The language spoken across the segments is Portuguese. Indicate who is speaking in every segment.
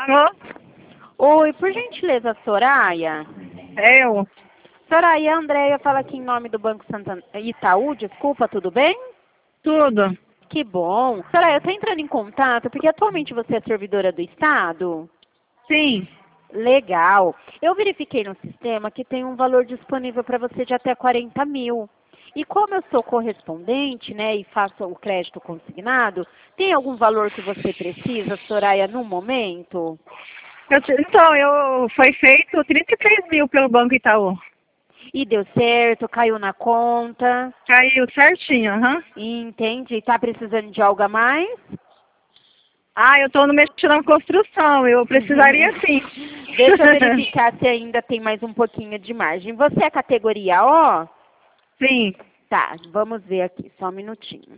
Speaker 1: Alô?
Speaker 2: Oi, por gentileza, Soraya?
Speaker 1: Eu?
Speaker 2: Soraya, a Andréia fala aqui em nome do Banco Itaú, desculpa, tudo bem?
Speaker 1: Tudo.
Speaker 2: Que bom. Soraya, eu estou entrando em contato porque atualmente você é servidora do Estado?
Speaker 1: Sim.
Speaker 2: Legal. Eu verifiquei no sistema que tem um valor disponível para você de até 40 mil. E como eu sou correspondente, né, e faço o crédito consignado, tem algum valor que você precisa, Soraya, no momento?
Speaker 1: Foi feito 33 mil pelo Banco Itaú.
Speaker 2: E deu certo, caiu na conta?
Speaker 1: Caiu certinho, aham.
Speaker 2: Entendi. Está precisando de algo a mais?
Speaker 1: Eu tô no mexendo na construção, eu precisaria sim.
Speaker 2: Deixa eu verificar se ainda tem mais um pouquinho de margem. Você é categoria O?
Speaker 1: Sim.
Speaker 2: Tá, vamos ver aqui, só um minutinho.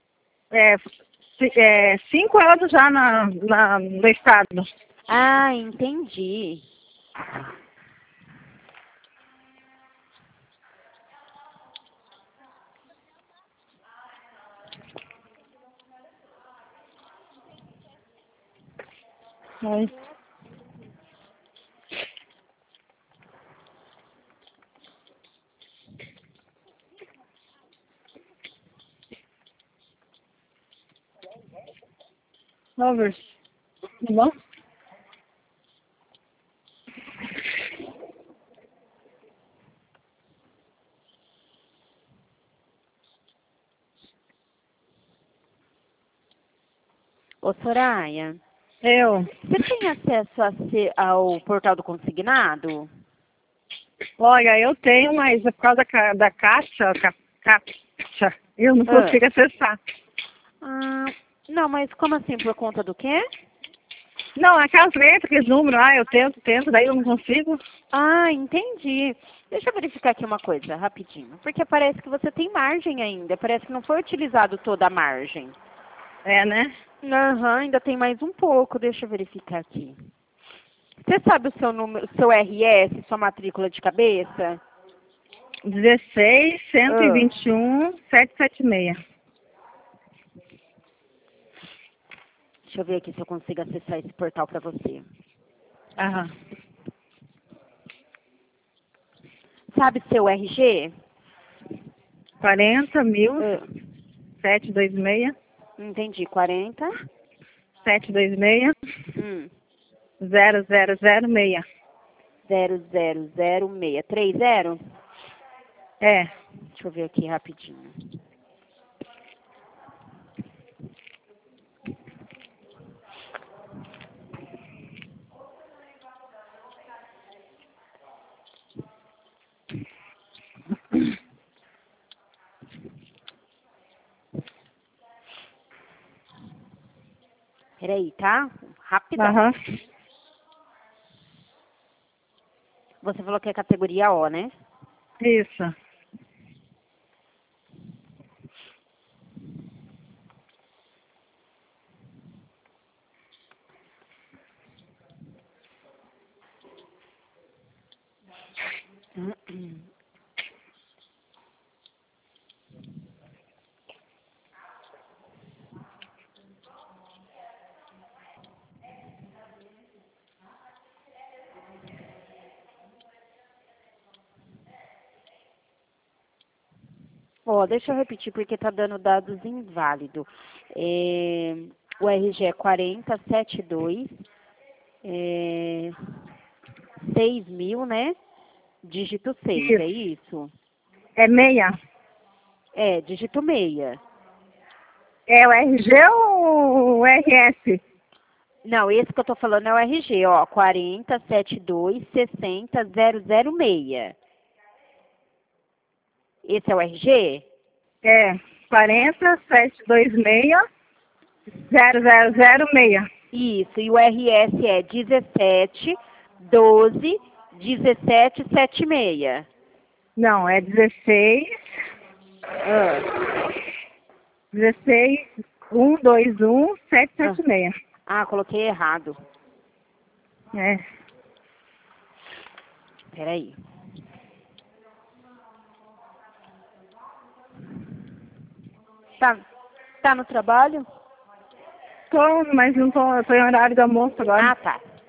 Speaker 1: 5 anos já no Estado.
Speaker 2: Ah, entendi.
Speaker 1: Ai. Lovers. Tudo bom?
Speaker 2: Ô, Soraya,
Speaker 1: Eu.
Speaker 2: você tem acesso ao portal do consignado?
Speaker 1: Olha, eu tenho, mas é por causa da caixa, caixa, eu não
Speaker 2: Ah.
Speaker 1: consigo acessar.
Speaker 2: Ah, não, mas como assim, por conta do quê?
Speaker 1: Não, aquelas letras, aqueles números, eu tento, daí eu não consigo.
Speaker 2: Ah, entendi. Deixa eu verificar aqui uma coisa, rapidinho. Porque parece que você tem margem ainda. Parece que não foi utilizado toda a margem.
Speaker 1: É, né?
Speaker 2: Aham, ainda tem mais um pouco. Deixa eu verificar aqui. Você sabe o seu número, seu RS, sua matrícula de cabeça?
Speaker 1: 16,
Speaker 2: Ah,
Speaker 1: 121, 776.
Speaker 2: deixa eu ver aqui se eu consigo acessar esse portal para você.
Speaker 1: Aham.
Speaker 2: Sabe seu RG?
Speaker 1: 40 mil,
Speaker 2: Ah,
Speaker 1: 726,
Speaker 2: entendi. 40.
Speaker 1: 726,
Speaker 2: Hum.
Speaker 1: 0006.
Speaker 2: 0006. 30?
Speaker 1: É.
Speaker 2: Deixa eu ver aqui rapidinho. Peraí, tá? Rapidão.
Speaker 1: Aham.
Speaker 2: Você falou que é categoria O, né?
Speaker 1: Isso.
Speaker 2: Ó, deixa eu repetir porque tá dando dados inválido. O RG é 4072, 6 mil, né? Dígito 6, é
Speaker 1: Isso.
Speaker 2: isso?
Speaker 1: É meia.
Speaker 2: É, dígito meia.
Speaker 1: É o RG ou o RS?
Speaker 2: Não, esse que eu tô falando é o RG, ó, 4072 60006. Esse é o RG?
Speaker 1: É 40, 726, 0006.
Speaker 2: Isso, e o RS é 17 12 17 76.
Speaker 1: Não, é 16,
Speaker 2: Ah,
Speaker 1: 16, 121,
Speaker 2: ah,
Speaker 1: 776.
Speaker 2: coloquei errado.
Speaker 1: É.
Speaker 2: Peraí. Tá, tá no trabalho?
Speaker 1: Tô, mas não tô em horário do almoço agora.
Speaker 2: Ah, tá.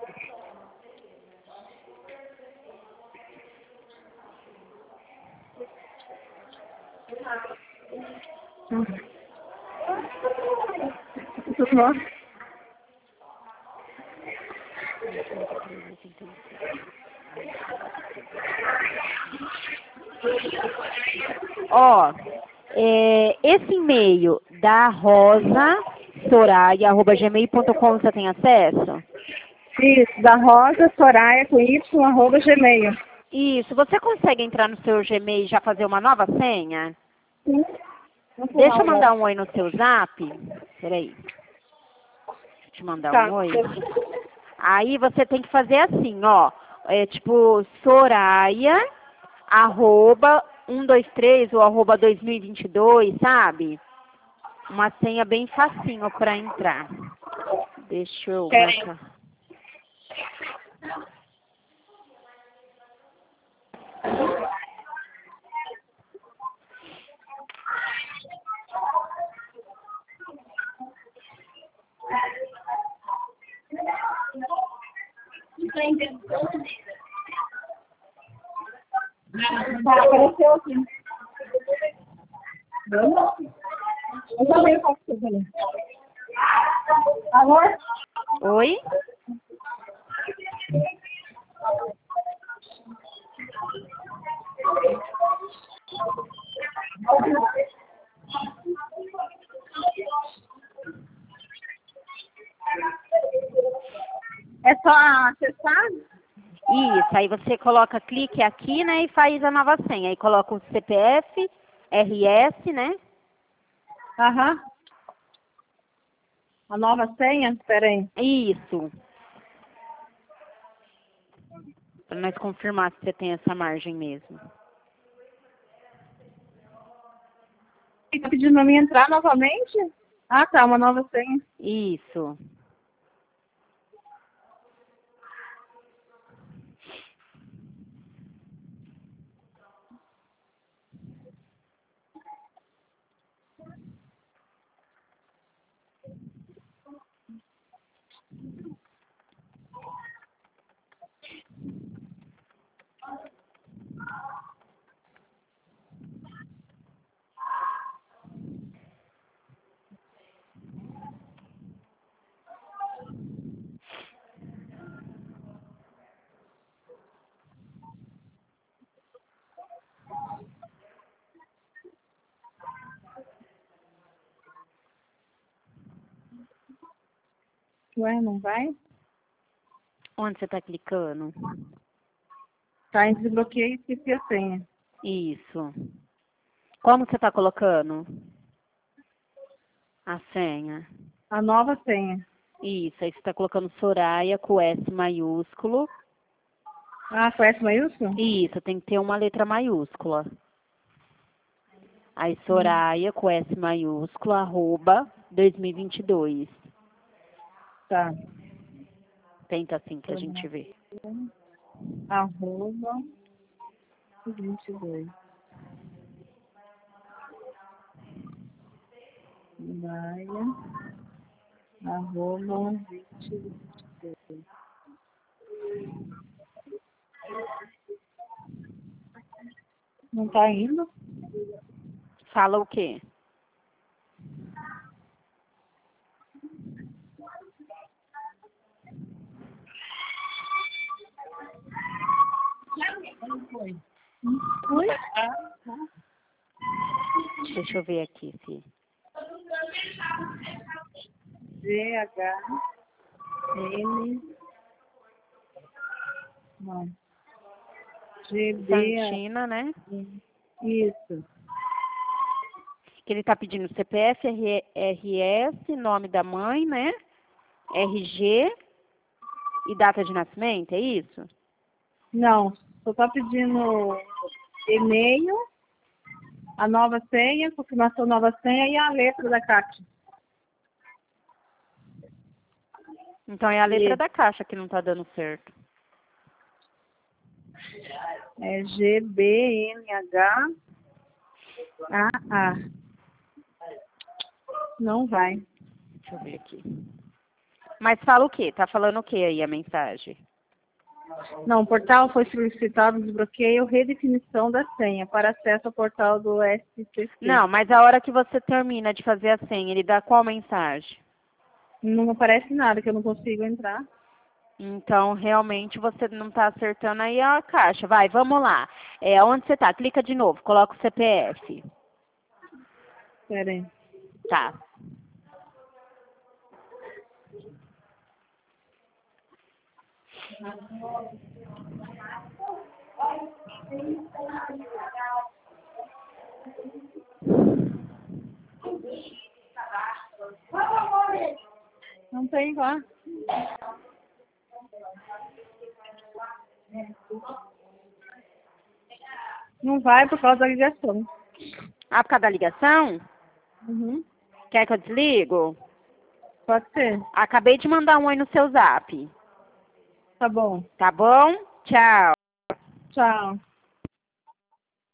Speaker 1: Tudo bom?
Speaker 2: Ó, esse e-mail da Rosa Soraya@gmail.com você tem acesso?
Speaker 1: Isso, da Rosa Soraya com Y, @gmail.
Speaker 2: Isso, você consegue entrar no seu Gmail e já fazer uma nova senha?
Speaker 1: Sim.
Speaker 2: Deixa eu mandar um oi no seu zap. Peraí. Deixa eu te mandar
Speaker 1: Tá.
Speaker 2: um oi. Aí você tem que fazer assim, ó. Tipo, Soraya, @123 ou @2022, sabe? Uma senha bem facinho pra entrar. Deixa eu marcar.
Speaker 1: Apareceu aqui. Eu também faço isso também. Alô?
Speaker 2: Oi?
Speaker 1: É só acessar?
Speaker 2: Isso, aí você coloca, clique aqui, né, e faz a nova senha. Aí coloca o CPF, RS, né?
Speaker 1: Aham. A nova senha? Espera aí.
Speaker 2: Isso. Para nós confirmar se você tem essa margem mesmo.
Speaker 1: Está pedindo para mim entrar novamente? Ah, tá, uma nova senha.
Speaker 2: Isso.
Speaker 1: Ué, não vai?
Speaker 2: Onde você está clicando?
Speaker 1: Tá em desbloqueio e esqueci a senha.
Speaker 2: Isso. Como você está colocando a senha?
Speaker 1: A nova senha.
Speaker 2: Isso, aí você está colocando Soraya com S maiúsculo.
Speaker 1: Ah, com S maiúsculo?
Speaker 2: Isso, tem que ter uma letra maiúscula. Aí Soraya com S maiúsculo, @2022.
Speaker 1: Tá.
Speaker 2: Tenta assim pra gente ver.
Speaker 1: @22. Maia, @22. Não tá indo?
Speaker 2: Fala o quê?
Speaker 1: Oi?
Speaker 2: Deixa eu ver aqui, se
Speaker 1: GHN. Não. GB.
Speaker 2: Santina, né?
Speaker 1: Isso.
Speaker 2: Que ele tá pedindo CPF, RS, nome da mãe, né? RG e data de nascimento, é isso?
Speaker 1: Não. Só tá pedindo e-mail, a nova senha, confirmação nova senha e a letra da caixa.
Speaker 2: Então é a letra
Speaker 1: Isso.
Speaker 2: da caixa que não tá dando certo.
Speaker 1: É GBNHAA. Não vai.
Speaker 2: Deixa eu ver aqui. Mas fala o quê? Tá falando o quê aí a mensagem?
Speaker 1: Não, o portal foi solicitado desbloqueio redefinição da senha para acesso ao portal do SCC.
Speaker 2: Não, mas a hora que você termina de fazer a senha, ele dá qual mensagem?
Speaker 1: Não aparece nada, que eu não consigo entrar.
Speaker 2: Então, realmente, você não está acertando aí a caixa. Vai, vamos lá. Onde você está? Clica de novo, coloca o CPF.
Speaker 1: Pera aí.
Speaker 2: Tá.
Speaker 1: Não tem lá. Não vai por causa da ligação.
Speaker 2: Ah, por causa da ligação?
Speaker 1: Uhum.
Speaker 2: Quer que eu desligo?
Speaker 1: Pode ser.
Speaker 2: Acabei de mandar um oi no seu zap.
Speaker 1: Tá bom.
Speaker 2: Tá bom? Tchau.
Speaker 1: Tchau.